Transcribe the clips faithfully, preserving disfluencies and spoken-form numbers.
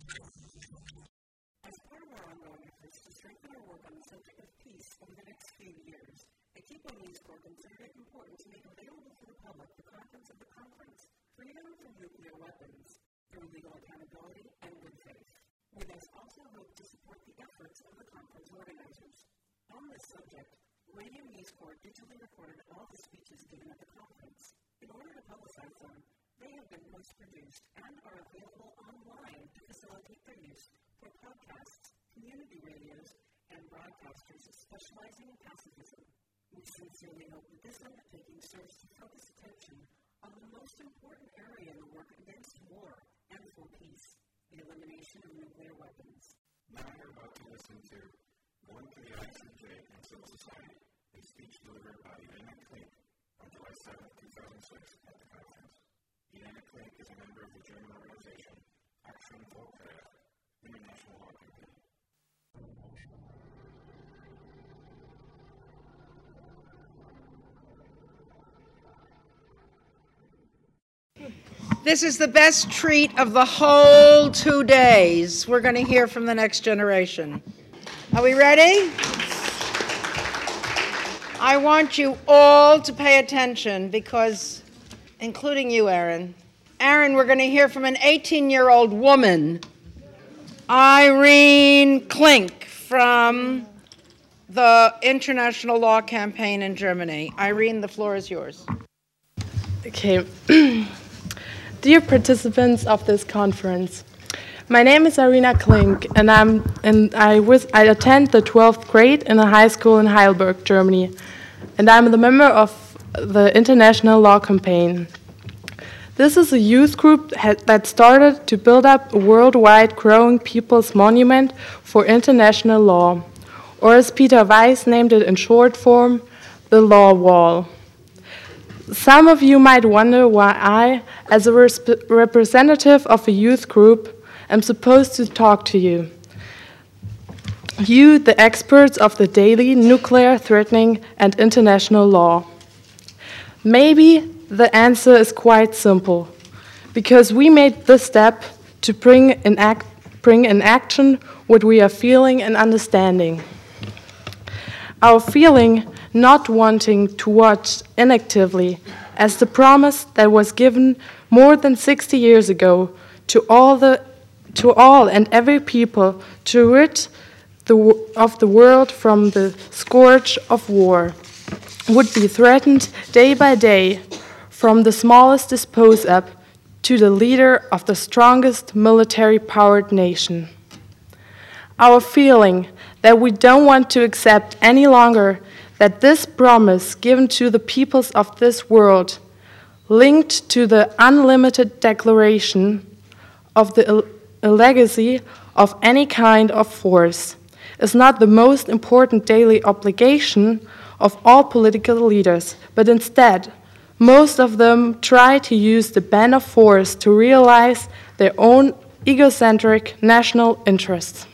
As part of our ongoing efforts to strengthen our work on the subject of peace over the next few years, Equipo News Corps considered it important to make available for the public the contents of the conference, Freedom from Nuclear Weapons, through legal accountability and good faith. We thus also hope to support the efforts of the conference organizers. On this subject, Radio News Corps digitally recorded all the speeches given at the conference. In order to publicize them, they have been post-produced and are available online to facilitate their use for podcasts, community radios, and broadcasters specializing in pacifism. We sincerely hope that this undertaking serves to focus attention on the most important area in the work against war and for peace, the elimination of nuclear weapons. Now you're about to listen to Going to the I C J and Civil Society, a speech delivered by Irina Klink on July seventh, two thousand six at the conference. Irina Klink is a member of the German organization Action Volksrecht, International Law Campaign. This is the best treat of the whole two days. We're going to hear from the next generation. Are we ready? I want you all to pay attention because, including you, Aaron. Aaron, we're going to hear from an eighteen-year-old woman, Irina Klink, from the International Law Campaign in Germany. Irene, the floor is yours. Okay. Dear participants of this conference, my name is Irina Klink, and I'm and I was I attend the twelfth grade in a high school in Heidelberg, Germany, and I'm the member of the International Law Campaign. This is a youth group that started to build up a worldwide growing people's monument for international law, or as Peter Weiss named it in short form, the Law Wall. Some of you might wonder why I, as a resp- representative of a youth group, am supposed to talk to you. You, the experts of the daily nuclear threatening and international law. Maybe the answer is quite simple, because we made this step to bring in, act- bring in action what we are feeling and understanding. Our feeling not wanting to watch inactively as the promise that was given more than sixty years ago to all the to all and every people to rid the, of the world from the scourge of war would be threatened day by day, from the smallest dispose-up to the leader of the strongest military-powered nation. Our feeling that we don't want to accept any longer that this promise given to the peoples of this world, linked to the unlimited declaration of the a legacy of any kind of force, is not the most important daily obligation of all political leaders, but instead, most of them try to use the ban of force to realize their own egocentric national interests.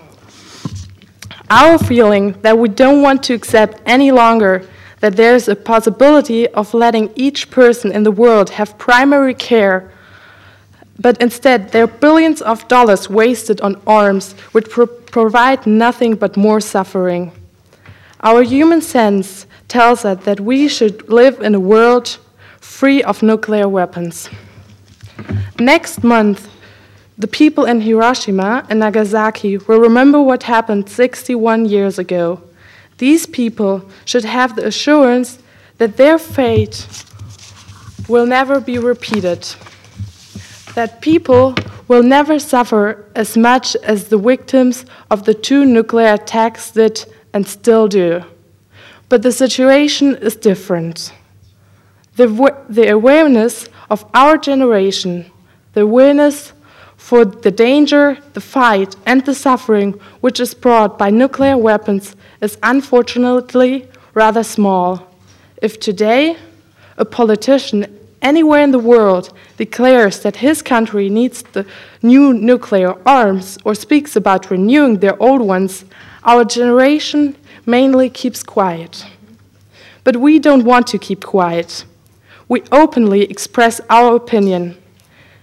Our feeling that we don't want to accept any longer that there is a possibility of letting each person in the world have primary care, but instead there are billions of dollars wasted on arms which pro- provide nothing but more suffering. Our human sense tells us that we should live in a world free of nuclear weapons. Next month, the people in Hiroshima and Nagasaki will remember what happened sixty-one years ago. These people should have the assurance that their fate will never be repeated, that people will never suffer as much as the victims of the two nuclear attacks did and still do. But the situation is different. The, the awareness of our generation, the awareness for the danger, the fight, and the suffering which is brought by nuclear weapons is unfortunately rather small. If today a politician anywhere in the world declares that his country needs the new nuclear arms or speaks about renewing their old ones, our generation mainly keeps quiet. But we don't want to keep quiet. We openly express our opinion.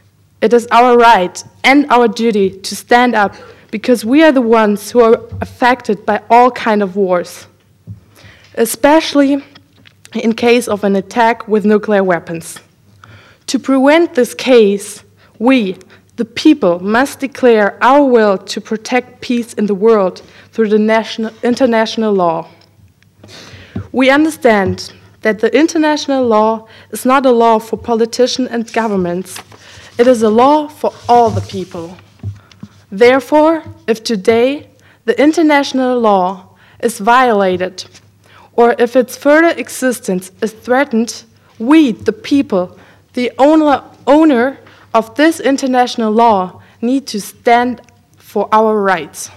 it is our right and our duty to stand up because we are the ones who are affected by all kinds of wars, especially in case of an attack with nuclear weapons. To prevent this case, we, the people, must declare our will to protect peace in the world through the national, international law. We understand that the international law is not a law for politicians and governments. It is a law for all the people. Therefore, if today the international law is violated, or if its further existence is threatened, we, the people, the owner, owner of this international law, need to stand for our rights.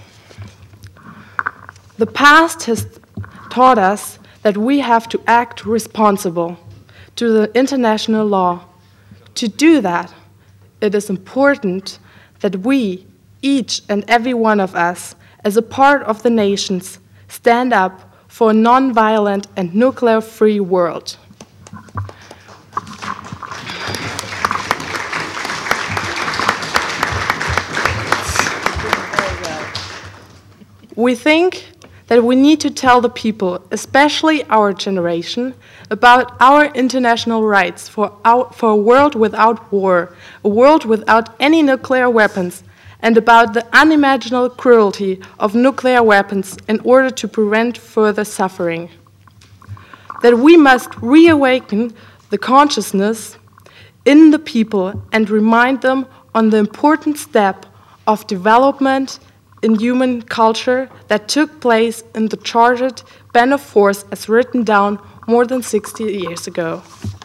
The past has taught us that we have to act responsible to the international law. To do that, it is important that we, each and every one of us, as a part of the nations, stand up for a non-violent and nuclear-free world. We think that we need to tell the people, especially our generation, about our international rights for, our, for a world without war, a world without any nuclear weapons, and about the unimaginable cruelty of nuclear weapons in order to prevent further suffering. That we must reawaken the consciousness in the people and remind them on the important step of development in human culture that took place in the chartered Band of Force as written down more than sixty years ago.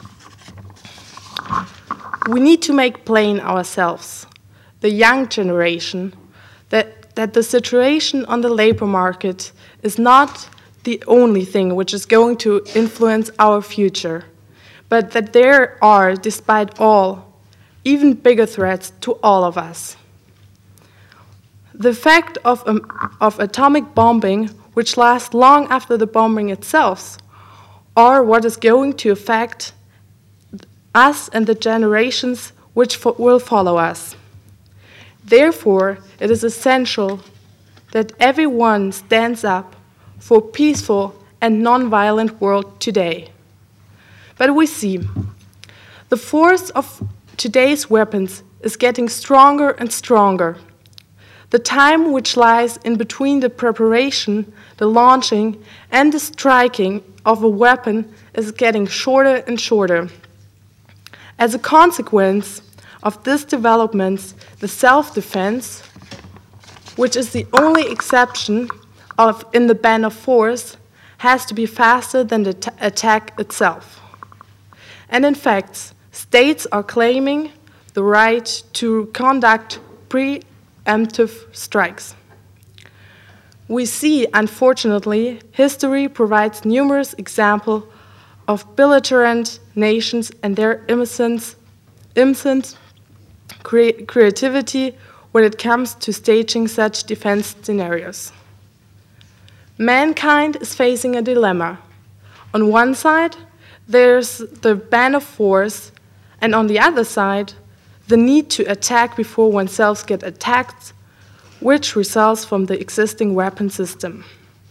We need to make plain ourselves, the young generation, that, that the situation on the labor market is not the only thing which is going to influence our future, but that there are, despite all, even bigger threats to all of us. The effect of, um, of atomic bombing, which lasts long after the bombing itself, are what is going to affect us and the generations which fo- will follow us. Therefore, it is essential that everyone stands up for a peaceful and non-violent world today. But we see the force of today's weapons is getting stronger and stronger. The time which lies in between the preparation, the launching, and the striking of a weapon is getting shorter and shorter. As a consequence of this development, the self-defense, which is the only exception of in the Band of Force, has to be faster than the t- attack itself. And in fact, states are claiming the right to conduct preemptive strikes. We see, unfortunately, history provides numerous examples of belligerent nations and their innocent, innocent cre- creativity when it comes to staging such defense scenarios. Mankind is facing a dilemma. On one side, there's the Band of Force, and on the other side, the need to attack before oneself gets attacked, which results from the existing weapon system.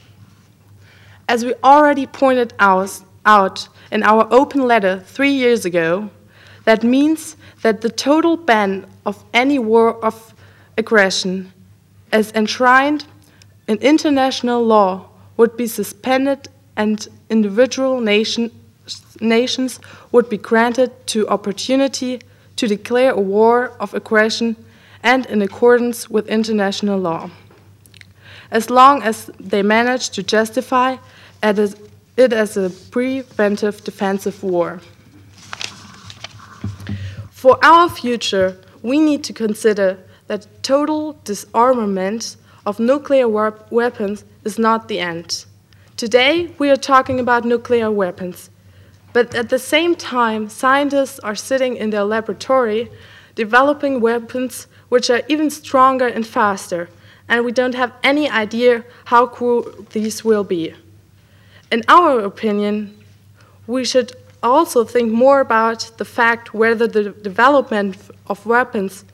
As we already pointed out, out in our open letter three years ago, that means that the total ban of any war of aggression as enshrined in international law would be suspended and individual nation, nations would be granted the opportunity to declare a war of aggression and in accordance with international law, as long as they manage to justify it as, it as a preventive defensive war. For our future, we need to consider that total disarmament of nuclear weapons is not the end. Today, we are talking about nuclear weapons, but at the same time, scientists are sitting in their laboratory developing weapons which are even stronger and faster, and we don't have any idea how cool these will be. In our opinion, we should also think more about the fact whether the development of weapons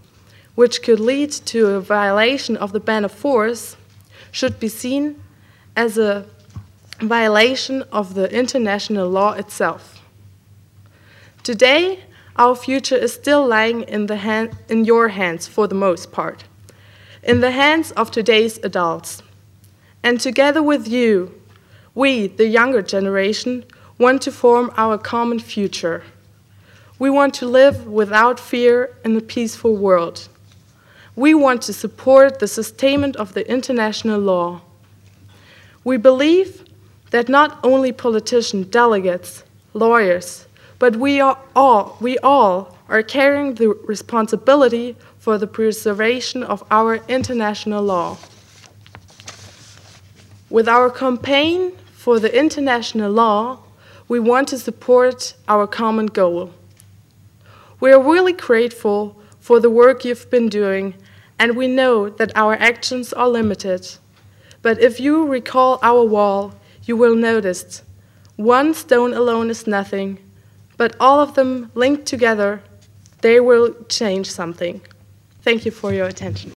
which could lead to a violation of the ban of force, should be seen as a violation of the international law itself. Today, our future is still lying in, the hand, in your hands for the most part, in the hands of today's adults. And together with you, we, the younger generation, want to form our common future. We want to live without fear in a peaceful world. We want to support the sustainment of the international law. We believe that not only politicians, delegates, lawyers, but we are all, we all are carrying the responsibility for the preservation of our international law. With our campaign for the international law, we want to support our common goal. We are really grateful for the work you've been doing, and we know that our actions are limited. But if you recall our wall, you will notice one stone alone is nothing, but all of them linked together, they will change something. Thank you for your attention.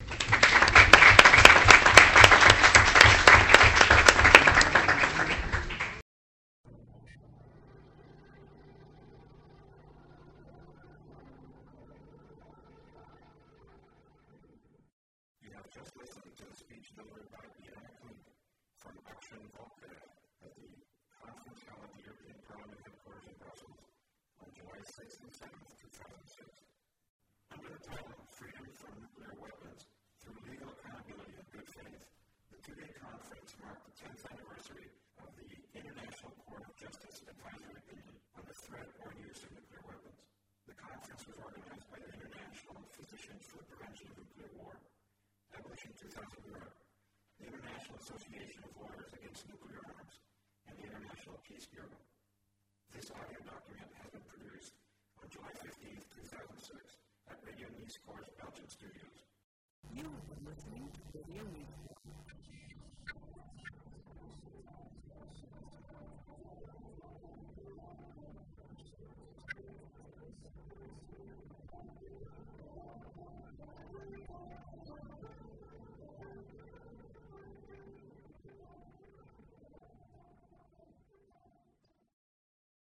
Association of Lawyers Against Nuclear Arms, and the International Peace Bureau. This audio document has been produced on July fifteenth, two thousand six at Radio Nice Corps Belgian Studios. You have been listening to Radio Nice.